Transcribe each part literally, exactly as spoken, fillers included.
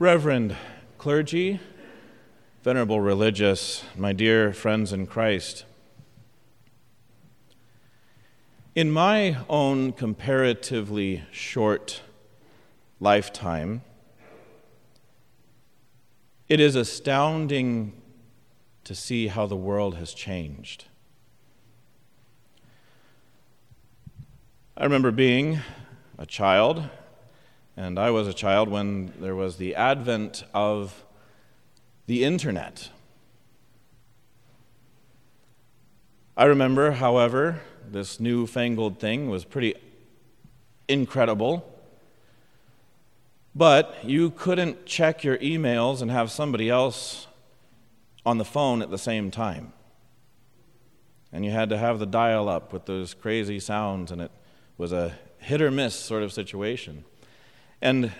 Reverend clergy, venerable religious, my dear friends in Christ, in my own comparatively short lifetime, it is astounding to see how the world has changed. I remember being a child, and I was a child when there was the advent of the internet. I remember, however, this newfangled thing was pretty incredible, but you couldn't check your emails and have somebody else on the phone at the same time. And you had to have the dial-up with those crazy sounds, and it was a hit or miss sort of situation. And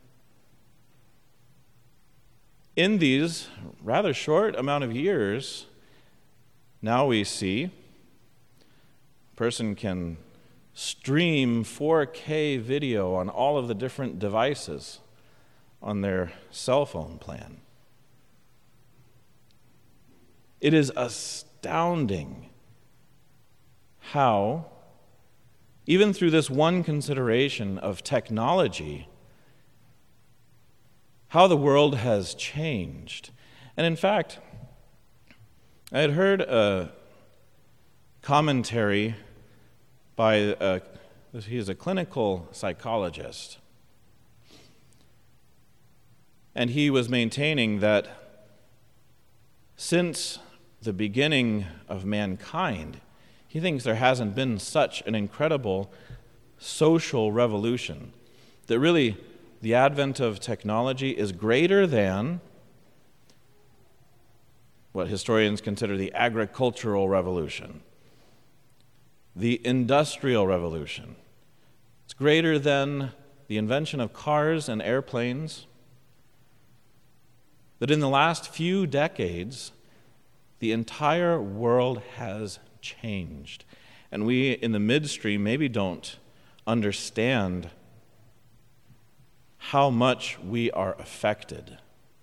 in these rather short amount of years, now we see a person can stream four K video on all of the different devices on their cell phone plan. It is astounding how, even through this one consideration of technology, how the world has changed. And in fact, I had heard a commentary by, a, he is a clinical psychologist, and he was maintaining that since the beginning of mankind, he thinks there hasn't been such an incredible social revolution, that really the advent of technology is greater than what historians consider the agricultural revolution, the industrial revolution. It's greater than the invention of cars and airplanes. That in the last few decades, the entire world has changed. And we in the midstream maybe don't understand how much we are affected.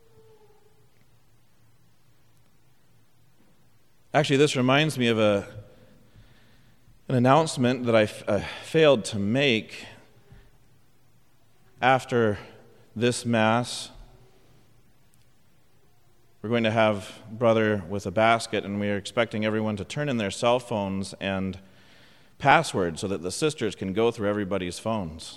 Actually, this reminds me of a an announcement that I f- uh, failed to make after this Mass. We're going to have brother with a basket, and we are expecting everyone to turn in their cell phones and passwords so that the sisters can go through everybody's phones.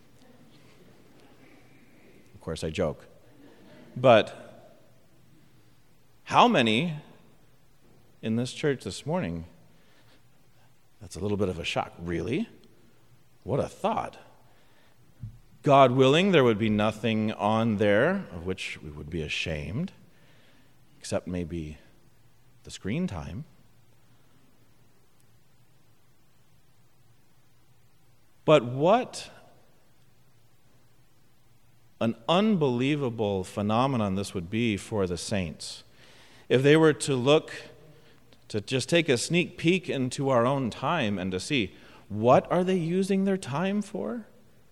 Of course, I joke. But how many in this church this morning? That's a little bit of a shock. Really? What a thought. God willing, there would be nothing on there of which we would be ashamed, except maybe the screen time. But what an unbelievable phenomenon this would be for the saints. If they were to look, to just take a sneak peek into our own time and to see, what are they using their time for?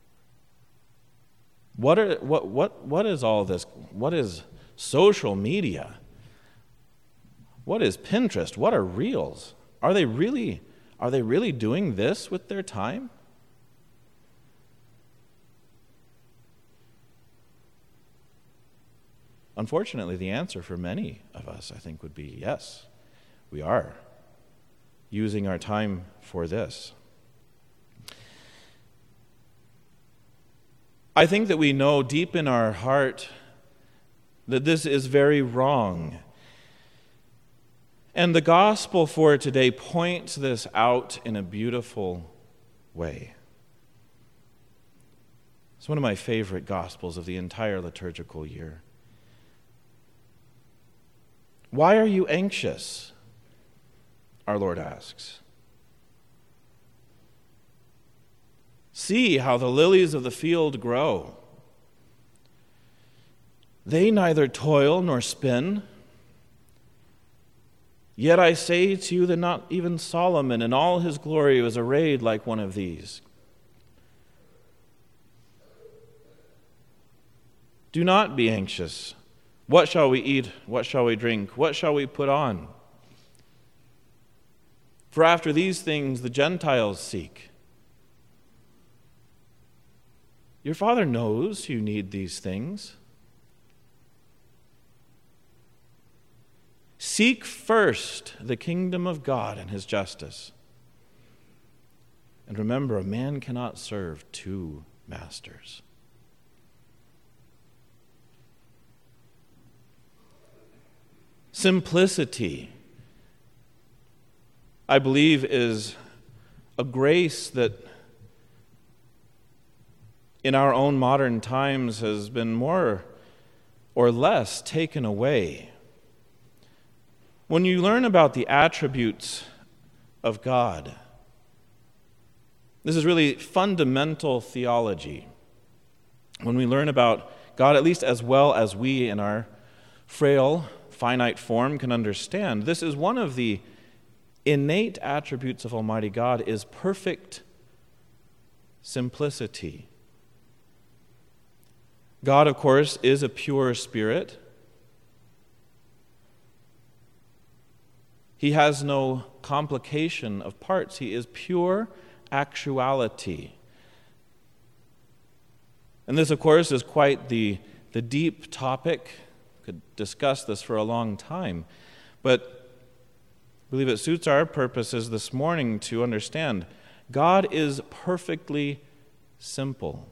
What are what what what is all this? What is social media? What is Pinterest? What are Reels? Are they really are they really doing this with their time? Unfortunately, the answer for many of us, I think, would be yes, we are using our time for this. I think that we know deep in our heart that this is very wrong. And the gospel for today points this out in a beautiful way. It's one of my favorite gospels of the entire liturgical year. Why are you anxious? Our Lord asks. See how the lilies of the field grow. They neither toil nor spin. Yet I say to you that not even Solomon in all his glory was arrayed like one of these. Do not be anxious. What shall we eat? What shall we drink? What shall we put on? For after these things the Gentiles seek. Your Father knows you need these things. Seek first the kingdom of God and his justice. And remember, a man cannot serve two masters. Simplicity, I believe, is a grace that in our own modern times has been more or less taken away. When you learn about the attributes of God, this is really fundamental theology. When we learn about God, at least as well as we in our frail, finite form can understand, this is one of the innate attributes of Almighty God, is perfect simplicity. God, of course, is a pure spirit. He has no complication of parts. He is pure actuality. And this, of course, is quite the, the deep topic. Could discuss this for a long time. But I believe it suits our purposes this morning to understand God is perfectly simple.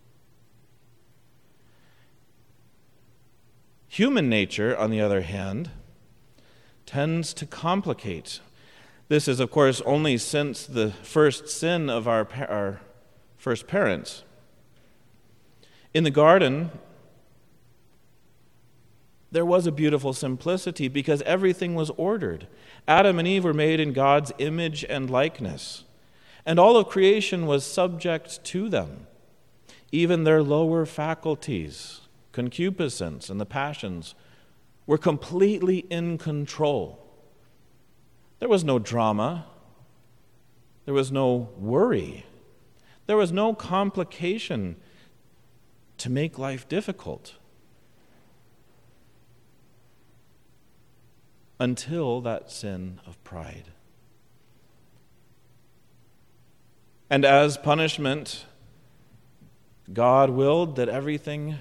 Human nature, on the other hand, tends to complicate. This is, of course, only since the first sin of our, our first parents. In the garden, there was a beautiful simplicity because everything was ordered. Adam and Eve were made in God's image and likeness, and all of creation was subject to them. Even their lower faculties, concupiscence and the passions, were completely in control. There was no drama. There was no worry. There was no complication to make life difficult. Until that sin of pride. And as punishment, God willed that everything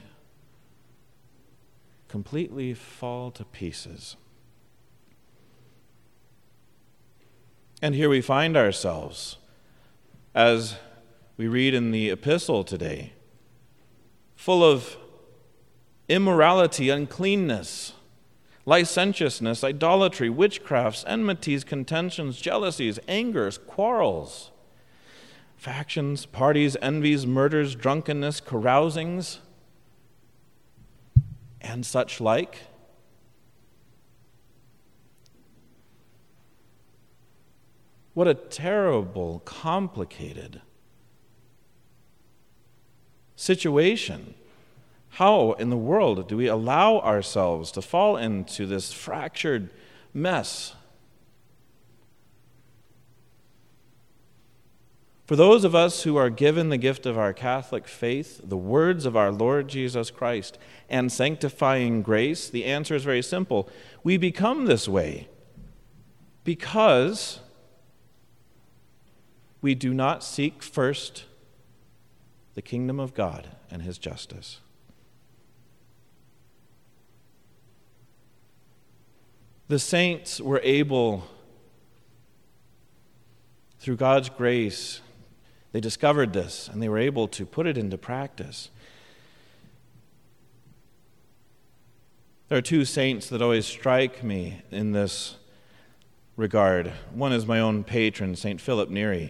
completely fall to pieces. And here we find ourselves, as we read in the epistle today, full of immorality, uncleanness, licentiousness, idolatry, witchcrafts, enmities, contentions, jealousies, angers, quarrels, factions, parties, envies, murders, drunkenness, carousings, and such like. What a terrible, complicated situation. How in the world do we allow ourselves to fall into this fractured mess? For those of us who are given the gift of our Catholic faith, the words of our Lord Jesus Christ, and sanctifying grace, the answer is very simple. We become this way because we do not seek first the kingdom of God and his justice. The saints were able, through God's grace, they discovered this and they were able to put it into practice. There are two saints that always strike me in this regard. One is my own patron, Saint Philip Neri.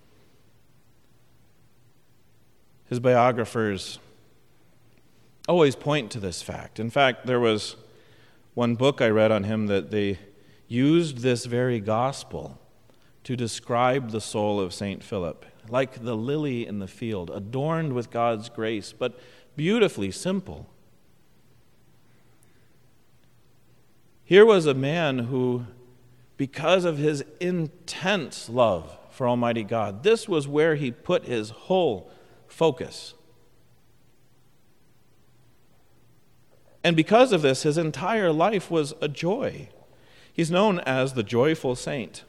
His biographers always point to this fact. In fact, there was one book I read on him that they used this very gospel to describe the soul of Saint Philip, like the lily in the field, adorned with God's grace, but beautifully simple. Here was a man who, because of his intense love for Almighty God, this was where he put his whole focus. And because of this, his entire life was a joy. He's known as the joyful saint.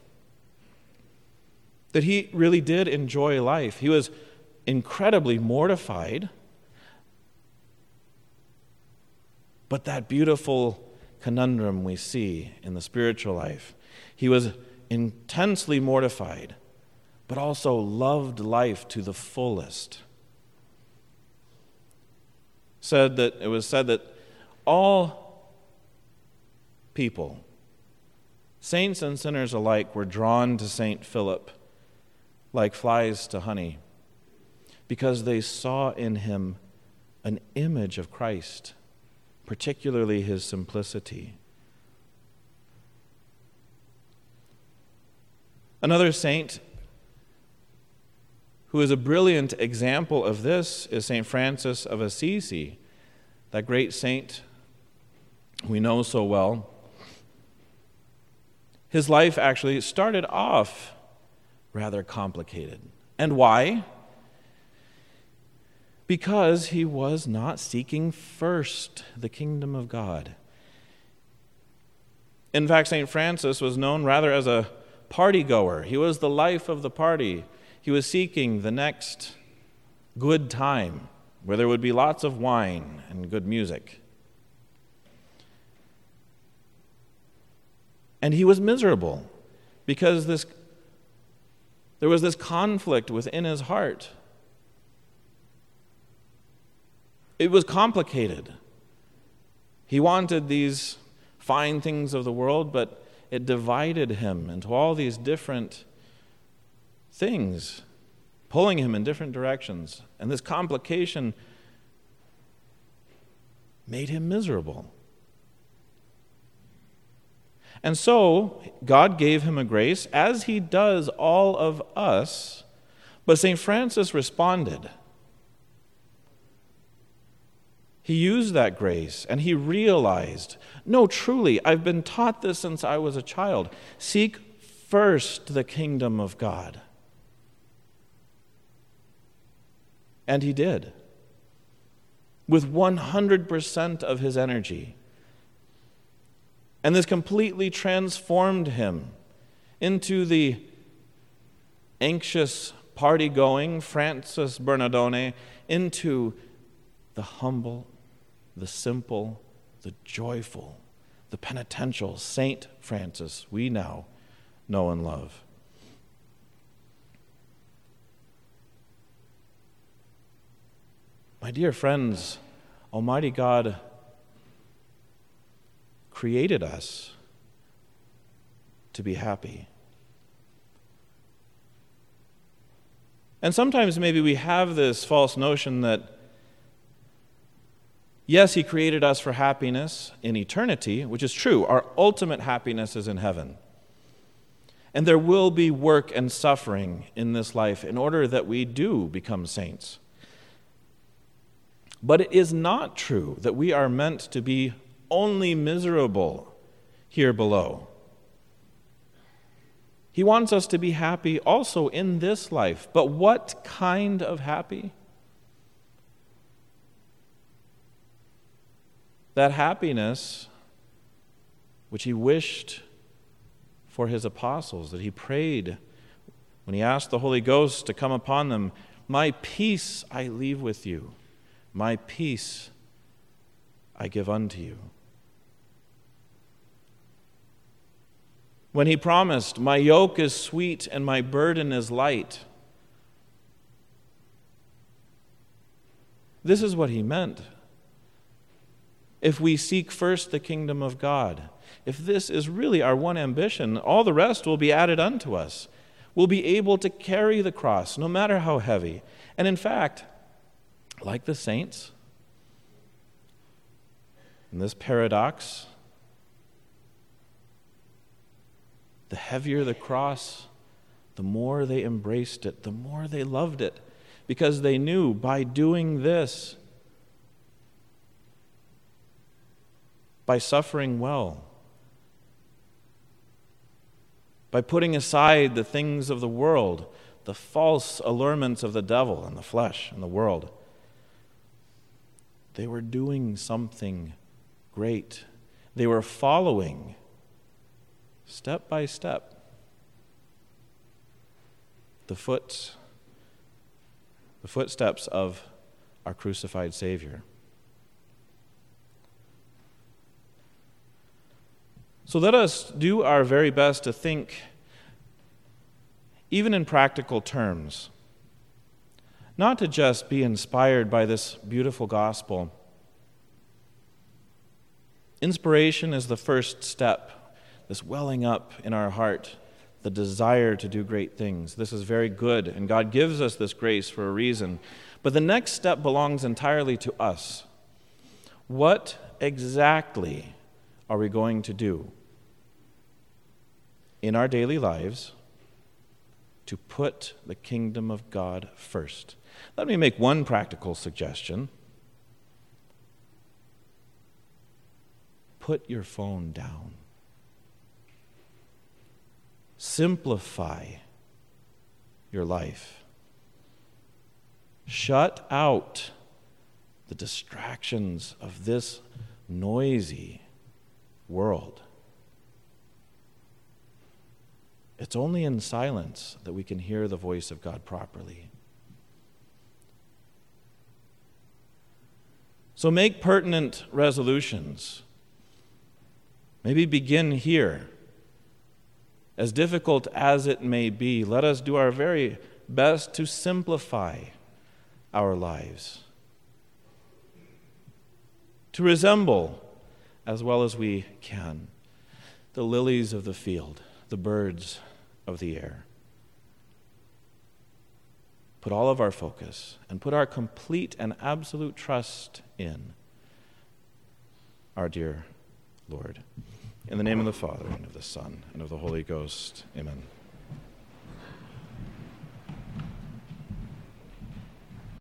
That he really did enjoy life. He was incredibly mortified, but that beautiful conundrum we see in the spiritual life. He was intensely mortified, but also loved life to the fullest. Said that it was said that all people, saints and sinners alike, were drawn to Saint Philip like flies to honey, because they saw in him an image of Christ, particularly his simplicity. Another saint who is a brilliant example of this is Saint Francis of Assisi, that great saint we know so well. His life actually started off rather complicated. And why? Because he was not seeking first the kingdom of God. In fact, Saint Francis was known rather as a party goer. He was the life of the party. He was seeking the next good time where there would be lots of wine and good music. And he was miserable because this, there was this conflict within his heart. It was complicated. He wanted these fine things of the world, but it divided him into all these different things, pulling him in different directions. And this complication made him miserable. And so, God gave him a grace, as he does all of us, but Saint Francis responded. He used that grace, and he realized, no, truly, I've been taught this since I was a child. Seek first the kingdom of God. And he did, with one hundred percent of his energy. And this completely transformed him into the anxious, party-going Francis Bernardone, into the humble, the simple, the joyful, the penitential Saint Francis we now know and love. My dear friends, Almighty God created us to be happy. And sometimes maybe we have this false notion that, yes, he created us for happiness in eternity, which is true. Our ultimate happiness is in heaven. And there will be work and suffering in this life in order that we do become saints. But it is not true that we are meant to be only miserable here below. He wants us to be happy also in this life. But what kind of happy? That happiness which he wished for his apostles, that he prayed when he asked the Holy Ghost to come upon them, "My peace I leave with you, my peace I give unto you." When he promised, "My yoke is sweet and my burden is light." This is what he meant. If we seek first the kingdom of God, if this is really our one ambition, all the rest will be added unto us. We'll be able to carry the cross, no matter how heavy. And in fact, like the saints, in this paradox, the heavier the cross, the more they embraced it, the more they loved it, because they knew by doing this, by suffering well, by putting aside the things of the world, the false allurements of the devil and the flesh and the world, they were doing something Great. They were following step by step the foot, the footsteps of our crucified Savior. So let us do our very best to think, even in practical terms, not to just be inspired by this beautiful gospel. Inspiration is the first step, this welling up in our heart, the desire to do great things. This is very good, and God gives us this grace for a reason. But the next step belongs entirely to us. What exactly are we going to do in our daily lives to put the kingdom of God first? Let me make one practical suggestion. Put your phone down. Simplify your life. Shut out the distractions of this noisy world. It's only in silence that we can hear the voice of God properly. So make pertinent resolutions. Maybe begin here. As difficult as it may be, let us do our very best to simplify our lives, to resemble, as well as we can, the lilies of the field, the birds of the air. Put all of our focus and put our complete and absolute trust in our dear Lord. In the name of the Father, and of the Son, and of the Holy Ghost, amen.